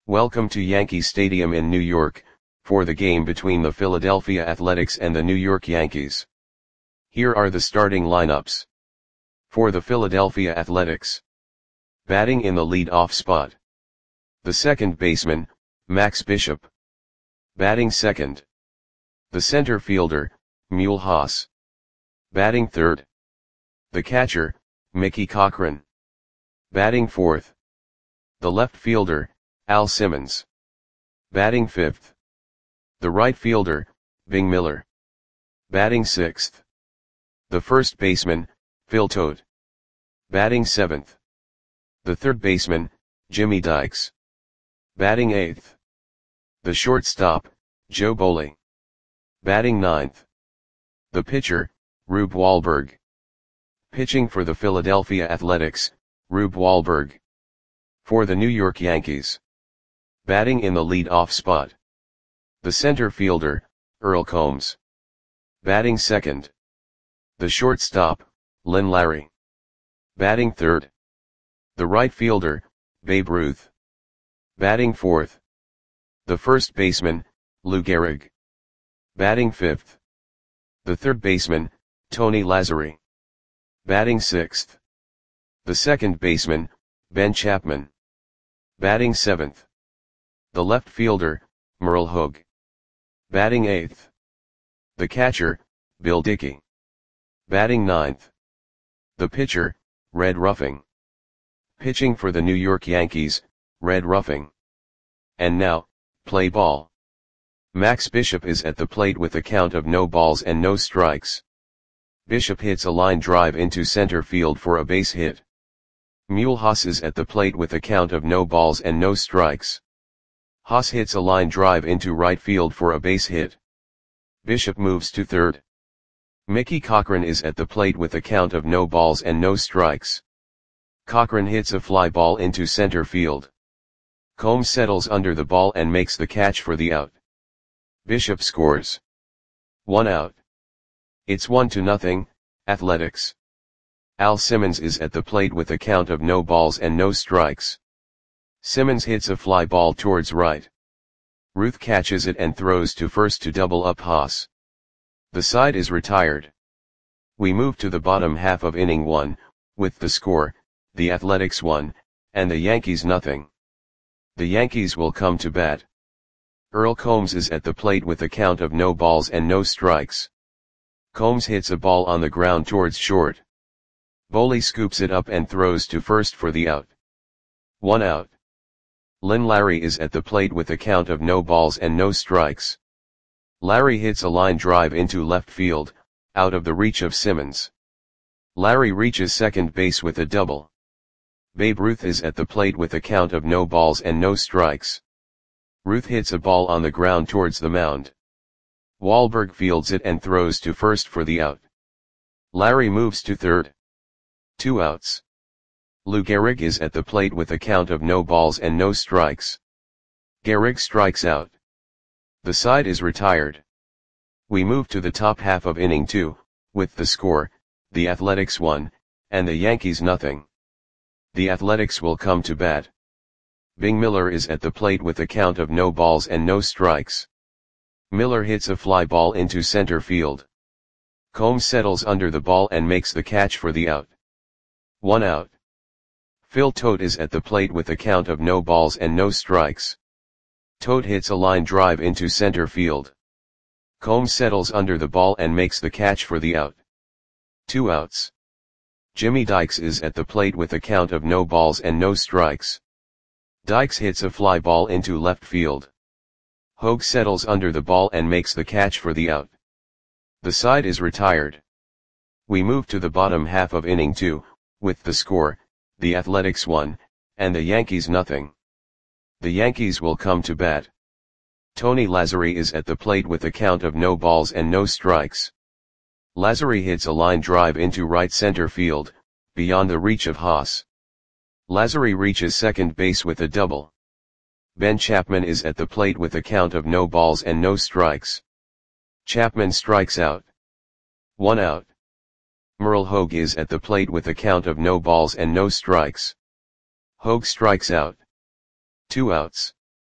Welcome to Yankee Stadium in New York, for the game between the Philadelphia Athletics and the New York Yankees. Here are the starting lineups. For the Philadelphia Athletics. Batting in the lead-off spot. The second baseman, Max Bishop. Batting second. The center fielder, Mule Haas. Batting third. The catcher, Mickey Cochrane. Batting fourth. The left fielder, Al Simmons. Batting fifth. The right fielder, Bing Miller. Batting sixth. The first baseman, Phil Todt. Batting seventh. The third baseman, Jimmy Dykes. Batting eighth. The shortstop, Joe Boley. Batting ninth. The pitcher, Rube Wahlberg. Pitching for the Philadelphia Athletics, Rube Wahlberg. For the New York Yankees. Batting in the lead-off spot. The center fielder, Earl Combs. Batting second. The shortstop, Lynn Larry. Batting third. The right fielder, Babe Ruth. Batting fourth. The first baseman, Lou Gehrig. Batting fifth. The third baseman, Tony Lazzeri. Batting sixth. The second baseman, Ben Chapman. Batting seventh. The left fielder, Merle Hogue. Batting eighth. The catcher, Bill Dickey. Batting ninth. The pitcher, Red Ruffing. Pitching for the New York Yankees, Red Ruffing. And now, play ball. Max Bishop is at the plate with a count of no balls and no strikes. Bishop hits a line drive into center field for a base hit. Mule Haas is at the plate with a count of no balls and no strikes. Haas hits a line drive into right field for a base hit. Bishop moves to third. Mickey Cochrane is at the plate with a count of no balls and no strikes. Cochrane hits a fly ball into center field. Combs settles under the ball and makes the catch for the out. Bishop scores. 1 out. It's 1-0, Athletics. Al Simmons is at the plate with a count of no balls and no strikes. Simmons hits a fly ball towards right. Ruth catches it and throws to first to double up Haas. The side is retired. We move to the bottom half of inning 1, with the score, the Athletics 1, and the Yankees nothing. The Yankees will come to bat. Earl Combs is at the plate with a count of no balls and no strikes. Combs hits a ball on the ground towards short. Boley scoops it up and throws to first for the out. 1 out. Lynn Larry is at the plate with a count of no balls and no strikes. Larry hits a line drive into left field, out of the reach of Simmons. Larry reaches second base with a double. Babe Ruth is at the plate with a count of no balls and no strikes. Ruth hits a ball on the ground towards the mound. Wahlberg fields it and throws to first for the out. Larry moves to third. 2 outs. Lou Gehrig is at the plate with a count of no balls and no strikes. Gehrig strikes out. The side is retired. We move to the top half of inning 2, with the score, the Athletics 1, and the Yankees nothing. The Athletics will come to bat. Bing Miller is at the plate with a count of no balls and no strikes. Miller hits a fly ball into center field. Combs settles under the ball and makes the catch for the out. 1 out. Phil Todt is at the plate with a count of no balls and no strikes. Todt hits a line drive into center field. Combs settles under the ball and makes the catch for the out. 2 outs. Jimmy Dykes is at the plate with a count of no balls and no strikes. Dykes hits a fly ball into left field. Hogue settles under the ball and makes the catch for the out. The side is retired. We move to the bottom half of inning 2, with the score, the Athletics 1, and the Yankees nothing. The Yankees will come to bat. Tony Lazzeri is at the plate with a count of no balls and no strikes. Lazzeri hits a line drive into right center field, beyond the reach of Haas. Lazzeri reaches second base with a double. Ben Chapman is at the plate with a count of no balls and no strikes. Chapman strikes out. 1 out. Merle Hogue is at the plate with a count of no balls and no strikes. Hogue strikes out. 2 outs.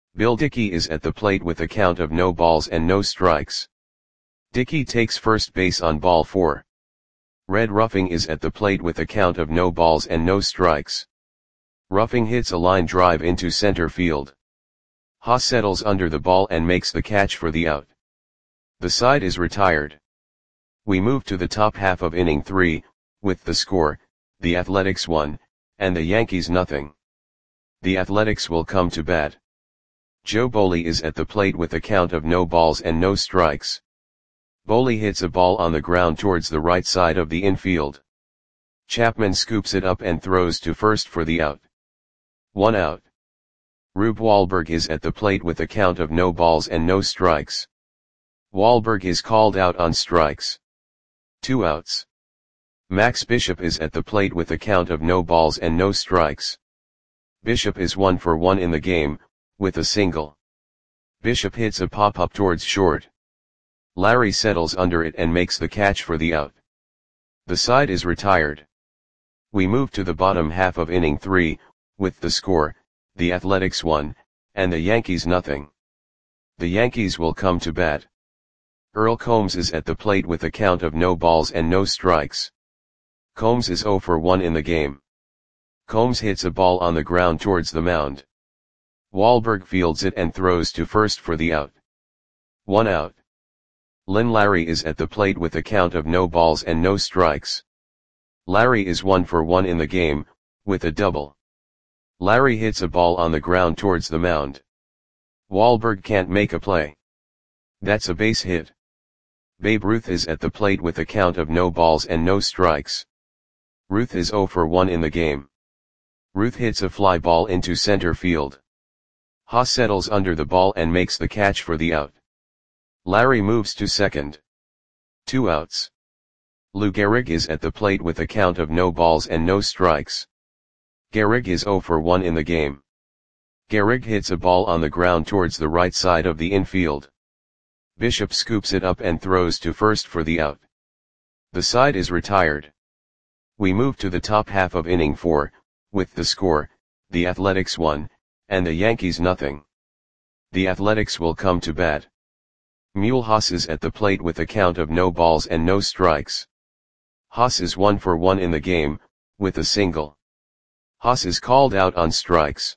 Bill Dickey is at the plate with a count of no balls and no strikes. Dickey takes first base on ball 4. Red Ruffing is at the plate with a count of no balls and no strikes. Ruffing hits a line drive into center field. Haas settles under the ball and makes the catch for the out. The side is retired. We move to the top half of inning 3, with the score, the Athletics 1, and the Yankees nothing. The Athletics will come to bat. Joe Boley is at the plate with a count of no balls and no strikes. Boley hits a ball on the ground towards the right side of the infield. Chapman scoops it up and throws to first for the out. 1 out. Rube Wahlberg is at the plate with a count of no balls and no strikes. Wahlberg is called out on strikes. 2 outs. Max Bishop is at the plate with a count of no balls and no strikes. Bishop is 1 for 1 in the game, with a single. Bishop hits a pop-up towards short. Larry settles under it and makes the catch for the out. The side is retired. We move to the bottom half of inning 3, with the score, the Athletics 1, and the Yankees nothing. The Yankees will come to bat. Earl Combs is at the plate with a count of no balls and no strikes. Combs is 0 for 1 in the game. Combs hits a ball on the ground towards the mound. Wahlberg fields it and throws to first for the out. 1 out. Lynn Larry is at the plate with a count of no balls and no strikes. Larry is 1 for 1 in the game, with a double. Larry hits a ball on the ground towards the mound. Wahlberg can't make a play. That's a base hit. Babe Ruth is at the plate with a count of no balls and no strikes. Ruth is 0 for 1 in the game. Ruth hits a fly ball into center field. Haas settles under the ball and makes the catch for the out. Larry moves to second. 2 outs. Lou Gehrig is at the plate with a count of no balls and no strikes. Gehrig is 0 for 1 in the game. Gehrig hits a ball on the ground towards the right side of the infield. Bishop scoops it up and throws to first for the out. The side is retired. We move to the top half of inning 4, with the score, the Athletics 1, and the Yankees nothing. The Athletics will come to bat. Mule Haas is at the plate with a count of no balls and no strikes. Haas is 1 for 1 in the game, with a single. Haas is called out on strikes.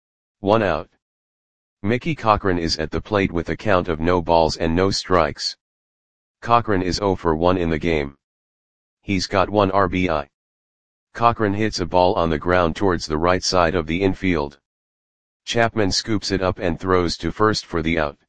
1 out. Mickey Cochrane is at the plate with a count of no balls and no strikes. Cochrane is 0 for 1 in the game. He's got 1 RBI. Cochrane hits a ball on the ground towards the right side of the infield. Chapman scoops it up and throws to first for the out.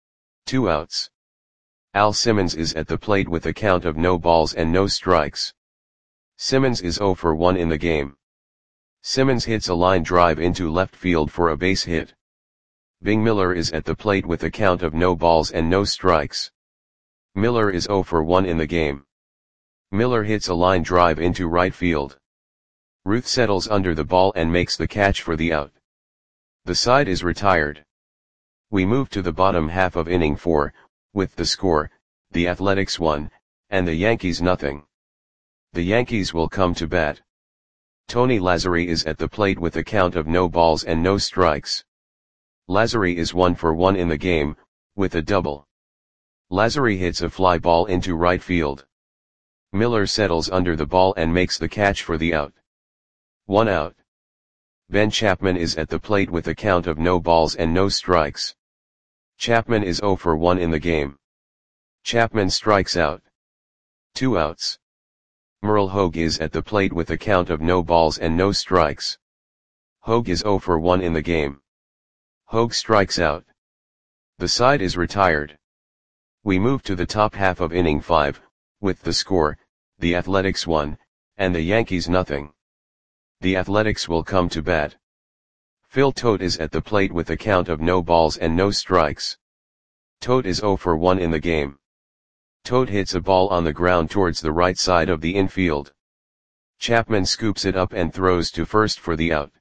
2 outs. Al Simmons is at the plate with a count of no balls and no strikes. Simmons is 0 for 1 in the game. Simmons hits a line drive into left field for a base hit. Bing Miller is at the plate with a count of no balls and no strikes. Miller is 0 for 1 in the game. Miller hits a line drive into right field. Ruth settles under the ball and makes the catch for the out. The side is retired. We move to the bottom half of inning 4, with the score, the Athletics 1, and the Yankees nothing. The Yankees will come to bat. Tony Lazzeri is at the plate with a count of no balls and no strikes. Lazzeri is 1 for 1 in the game, with a double. Lazzeri hits a fly ball into right field. Miller settles under the ball and makes the catch for the out. 1 out. Ben Chapman is at the plate with a count of no balls and no strikes. Chapman is 0 for 1 in the game. Chapman strikes out. 2 outs. Merle Hogue is at the plate with a count of no balls and no strikes. Hogue is 0 for 1 in the game. Hogue strikes out. The side is retired. We move to the top half of inning 5, with the score, the Athletics 1, and the Yankees nothing. The Athletics will come to bat. Phil Tote is at the plate with a count of no balls and no strikes. Tote is 0 for 1 in the game. Tote hits a ball on the ground towards the right side of the infield. Chapman scoops it up and throws to first for the out.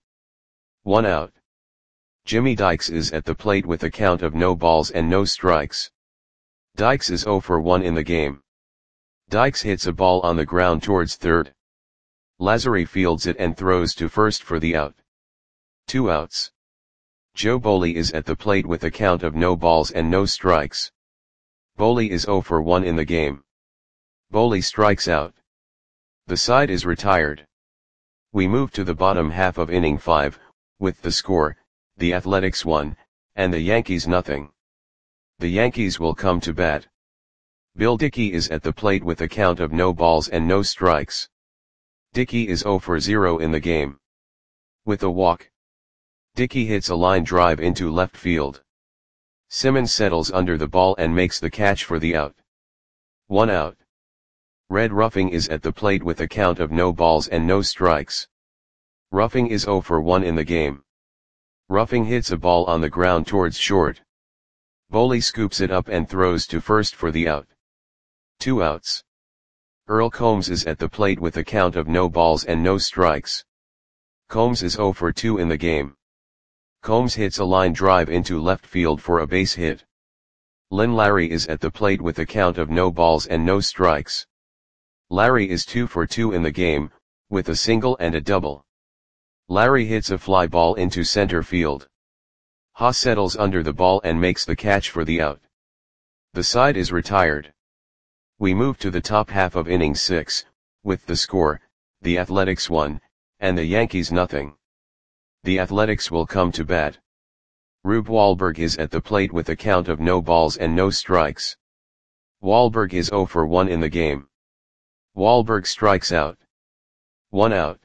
1 out. Jimmy Dykes is at the plate with a count of no balls and no strikes. Dykes is 0 for 1 in the game. Dykes hits a ball on the ground towards third. Lazzeri fields it and throws to first for the out. 2 outs. Joe Boley is at the plate with a count of no balls and no strikes. Boley is 0 for 1 in the game. Boley strikes out. The side is retired. We move to the bottom half of inning 5, with the score, the Athletics 1, and the Yankees nothing. The Yankees will come to bat. Bill Dickey is at the plate with a count of no balls and no strikes. Dickey is 0 for 0 in the game. With a walk, Dickey hits a line drive into left field. Simmons settles under the ball and makes the catch for the out. 1 out. Red Ruffing is at the plate with a count of no balls and no strikes. Ruffing is 0 for 1 in the game. Ruffing hits a ball on the ground towards short. Boley scoops it up and throws to first for the out. 2 outs. Earl Combs is at the plate with a count of no balls and no strikes. Combs is 0 for 2 in the game. Combs hits a line drive into left field for a base hit. Lynn Larry is at the plate with a count of no balls and no strikes. Larry is 2 for 2 in the game, with a single and a double. Larry hits a fly ball into center field. Haas settles under the ball and makes the catch for the out. The side is retired. We move to the top half of inning 6, with the score, the Athletics 1, and the Yankees nothing. The Athletics will come to bat. Rube Wahlberg is at the plate with a count of no balls and no strikes. Wahlberg is 0 for 1 in the game. Wahlberg strikes out. 1 out.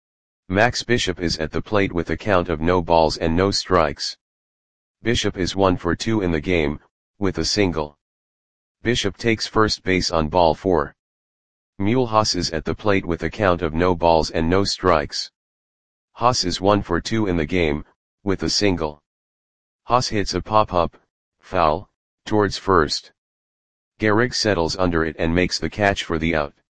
Max Bishop is at the plate with a count of no balls and no strikes. Bishop is 1 for 2 in the game, with a single. Bishop takes first base on ball 4. Mule Haas is at the plate with a count of no balls and no strikes. Haas is 1 for 2 in the game, with a single. Haas hits a pop-up, foul, towards first. Gehrig settles under it and makes the catch for the out.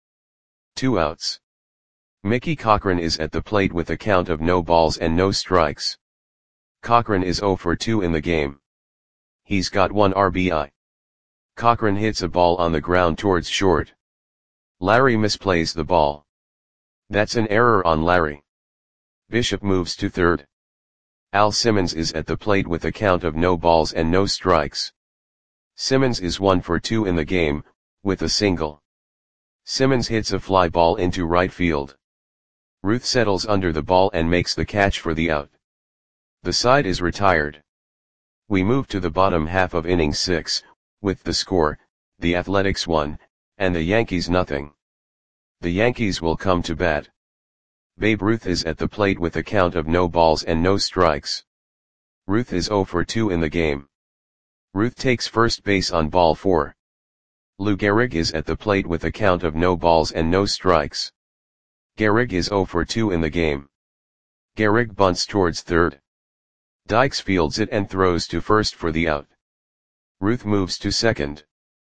2 outs. Mickey Cochrane is at the plate with a count of no balls and no strikes. Cochrane is 0 for 2 in the game. He's got 1 RBI. Cochrane hits a ball on the ground towards short. Larry misplays the ball. That's an error on Larry. Bishop moves to third. Al Simmons is at the plate with a count of no balls and no strikes. Simmons is 1 for 2 in the game, with a single. Simmons hits a fly ball into right field. Ruth settles under the ball and makes the catch for the out. The side is retired. We move to the bottom half of inning 6, with the score, the Athletics 1, and the Yankees nothing. The Yankees will come to bat. Babe Ruth is at the plate with a count of no balls and no strikes. Ruth is 0 for 2 in the game. Ruth takes first base on ball 4. Lou Gehrig is at the plate with a count of no balls and no strikes. Gehrig is 0 for 2 in the game. Gehrig bunts towards third. Dykes fields it and throws to first for the out. Ruth moves to second.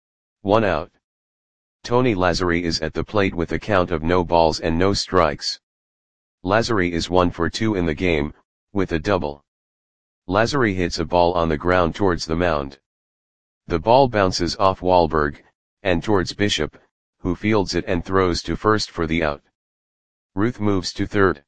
1 out. Tony Lazzari is at the plate with a count of no balls and no strikes. Lazzari is 1 for 2 in the game, with a double. Lazzari hits a ball on the ground towards the mound. The ball bounces off Wahlberg, and towards Bishop, who fields it and throws to first for the out. Ruth moves to third.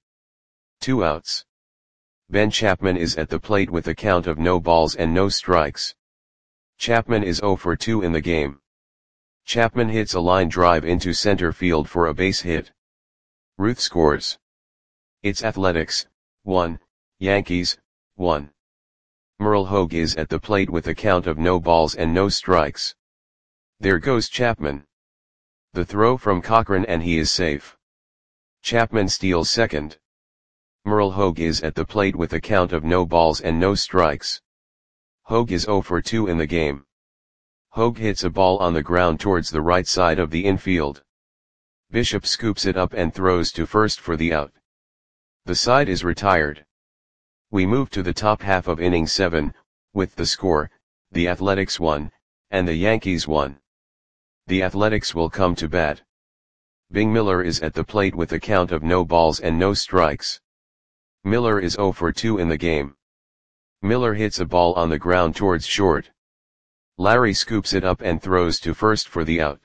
2 outs. Ben Chapman is at the plate with a count of no balls and no strikes. Chapman is 0 for 2 in the game. Chapman hits a line drive into center field for a base hit. Ruth scores. It's Athletics, 1, Yankees, 1. Merle Hogue is at the plate with a count of no balls and no strikes. There goes Chapman. The throw from Cochrane and he is safe. Chapman steals second. Merle Hogue is at the plate with a count of no balls and no strikes. Hogue is 0 for 2 in the game. Hogue hits a ball on the ground towards the right side of the infield. Bishop scoops it up and throws to first for the out. The side is retired. We move to the top half of inning 7, with the score, the Athletics 1, and the Yankees 1. The Athletics will come to bat. Bing Miller is at the plate with a count of no balls and no strikes. Miller is 0 for 2 in the game. Miller hits a ball on the ground towards short. Larry scoops it up and throws to first for the out.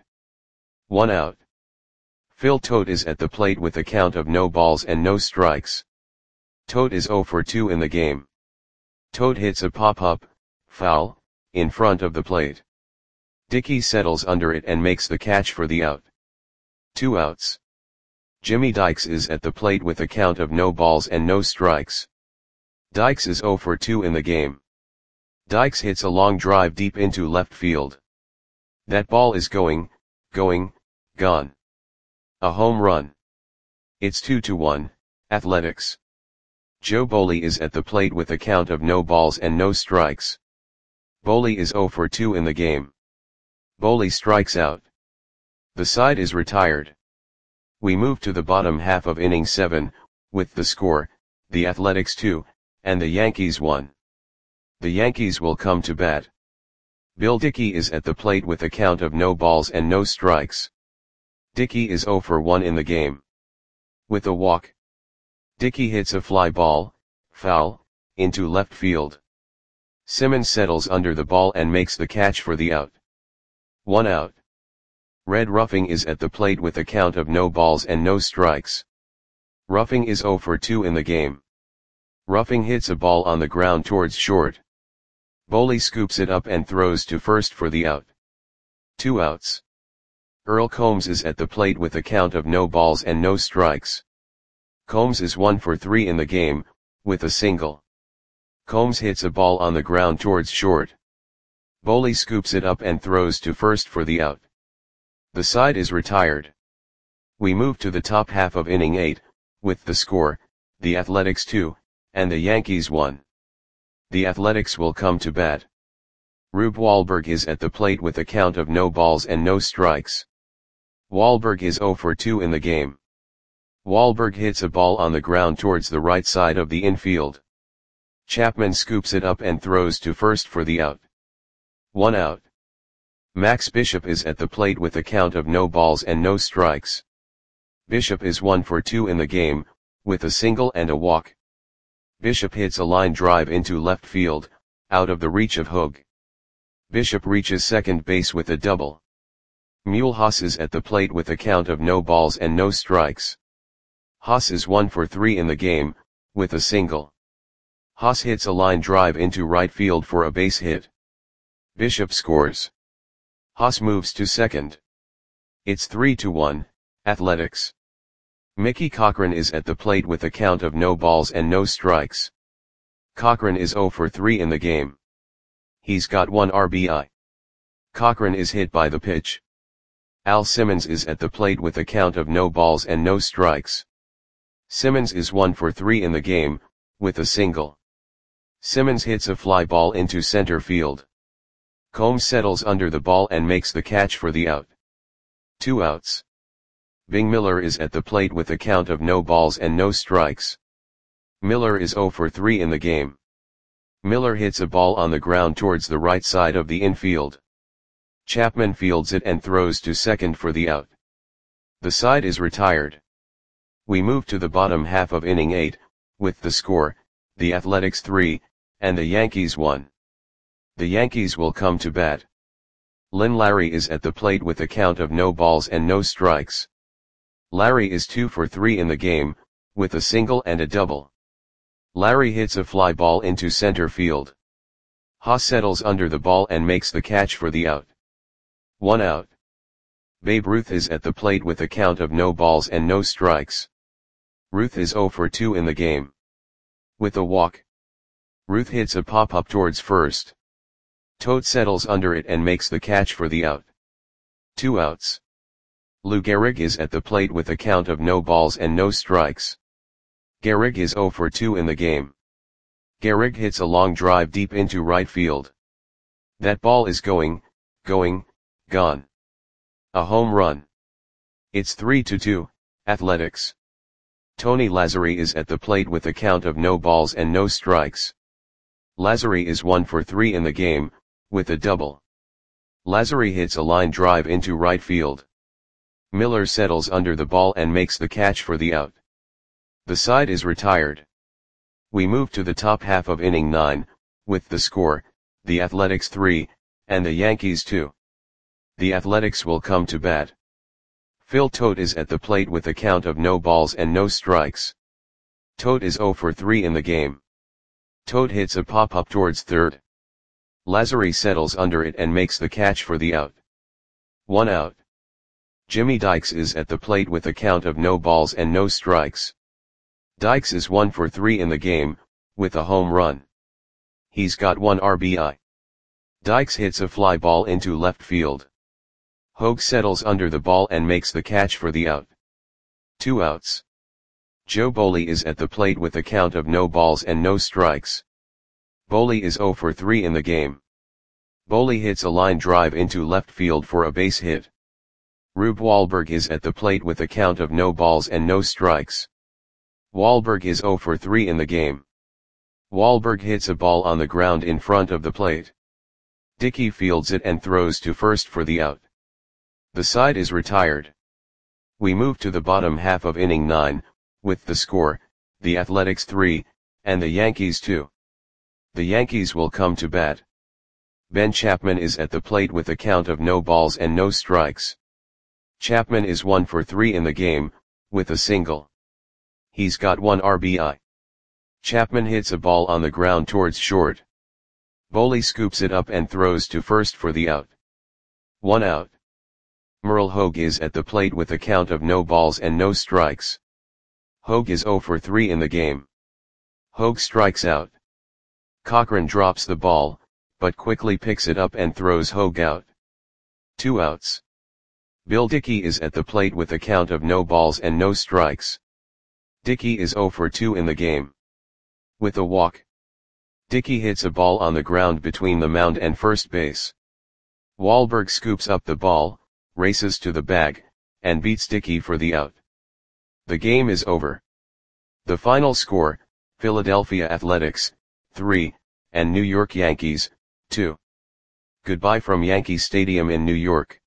1 out. Phil Tote is at the plate with a count of no balls and no strikes. Tote is 0 for 2 in the game. Toad hits a pop-up, foul, in front of the plate. Dickey settles under it and makes the catch for the out. 2 outs. Jimmy Dykes is at the plate with a count of no balls and no strikes. Dykes is 0 for 2 in the game. Dykes hits a long drive deep into left field. That ball is gone. A home run. It's 2-1, Athletics. Joe Boley is at the plate with a count of no balls and no strikes. Boley is 0 for 2 in the game. Boley strikes out. The side is retired. We move to the bottom half of inning 7, with the score, the Athletics 2, and the Yankees 1. The Yankees will come to bat. Bill Dickey is at the plate with a count of no balls and no strikes. Dickey is 0 for 1 in the game. With a walk. Dickey hits a fly ball, foul, into left field. Simmons settles under the ball and makes the catch for the out. 1 out. Red Ruffing is at the plate with a count of no balls and no strikes. Ruffing is 0 for 2 in the game. Ruffing hits a ball on the ground towards short. Boley scoops it up and throws to first for the out. 2 outs. Earl Combs is at the plate with a count of no balls and no strikes. Combs is 1 for 3 in the game, with a single. Combs hits a ball on the ground towards short. Boley scoops it up and throws to first for the out. The side is retired. We move to the top half of inning 8, with the score, the Athletics 2, and the Yankees 1. The Athletics will come to bat. Rube Wahlberg is at the plate with a count of no balls and no strikes. Wahlberg is 0 for 2 in the game. Wahlberg hits a ball on the ground towards the right side of the infield. Chapman scoops it up and throws to first for the out. 1 out. Max Bishop is at the plate with a count of no balls and no strikes. Bishop is 1 for 2 in the game, with a single and a walk. Bishop hits a line drive into left field, out of the reach of Hogue. Bishop reaches second base with a double. Mulhouse is at the plate with a count of no balls and no strikes. Haas is 1 for 3 in the game, with a single. Haas hits a line drive into right field for a base hit. Bishop scores. Haas moves to second. It's 3-1, Athletics. Mickey Cochrane is at the plate with a count of no balls and no strikes. Cochrane is 0 for 3 in the game. He's got 1 RBI. Cochrane is hit by the pitch. Al Simmons is at the plate with a count of no balls and no strikes. Simmons is 1 for 3 in the game, with a single. Simmons hits a fly ball into center field. Combs settles under the ball and makes the catch for the out. 2 outs. Bing Miller is at the plate with a count of no balls and no strikes. Miller is 0 for 3 in the game. Miller hits a ball on the ground towards the right side of the infield. Chapman fields it and throws to second for the out. The side is retired. We move to the bottom half of inning 8, with the score, the Athletics 3, and the Yankees 1. The Yankees will come to bat. Lynn Larry is at the plate with a count of no balls and no strikes. Larry is 2 for 3 in the game, with a single and a double. Larry hits a fly ball into center field. Haas settles under the ball and makes the catch for the out. 1 out. Babe Ruth is at the plate with a count of no balls and no strikes. Ruth is 0 for 2 in the game. With a walk. Ruth hits a pop-up towards first. Toad settles under it and makes the catch for the out. 2 outs. Lou Gehrig is at the plate with a count of no balls and no strikes. Gehrig is 0 for 2 in the game. Gehrig hits a long drive deep into right field. That ball is gone. A home run. It's 3-2, Athletics. Tony Lazzari is at the plate with a count of no balls and no strikes. Lazzari is 1 for 3 in the game, with a double. Lazzari hits a line drive into right field. Miller settles under the ball and makes the catch for the out. The side is retired. We move to the top half of inning 9, with the score, the Athletics 3, and the Yankees 2. The Athletics will come to bat. Phil Tote is at the plate with a count of no balls and no strikes. Tote is 0 for 3 in the game. Toad hits a pop-up towards third. Lazary settles under it and makes the catch for the out. 1 out. Jimmy Dykes is at the plate with a count of no balls and no strikes. Dykes is 1 for 3 in the game, with a home run. He's got 1 RBI. Dykes hits a fly ball into left field. Hogue settles under the ball and makes the catch for the out. 2 outs. Joe Boley is at the plate with a count of no balls and no strikes. Boley is 0 for 3 in the game. Boley hits a line drive into left field for a base hit. Rube Wahlberg is at the plate with a count of no balls and no strikes. Wahlberg is 0 for 3 in the game. Wahlberg hits a ball on the ground in front of the plate. Dickey fields it and throws to first for the out. The side is retired. We move to the bottom half of inning 9, with the score, the Athletics 3, and the Yankees 2. The Yankees will come to bat. Ben Chapman is at the plate with a count of no balls and no strikes. Chapman is 1 for 3 in the game, with a single. He's got 1 RBI. Chapman hits a ball on the ground towards short. Boley scoops it up and throws to first for the out. 1 out. Merle Hogue is at the plate with a count of no balls and no strikes. Hogue is 0 for 3 in the game. Hogue strikes out. Cochran drops the ball, but quickly picks it up and throws Hogue out. 2 outs. Bill Dickey is at the plate with a count of no balls and no strikes. Dickey is 0 for 2 in the game. With a walk. Dickey hits a ball on the ground between the mound and first base. Wahlberg scoops up the ball, races to the bag, and beats Dickey for the out. The game is over. The final score, Philadelphia Athletics, 3, and New York Yankees, 2. Goodbye from Yankee Stadium in New York.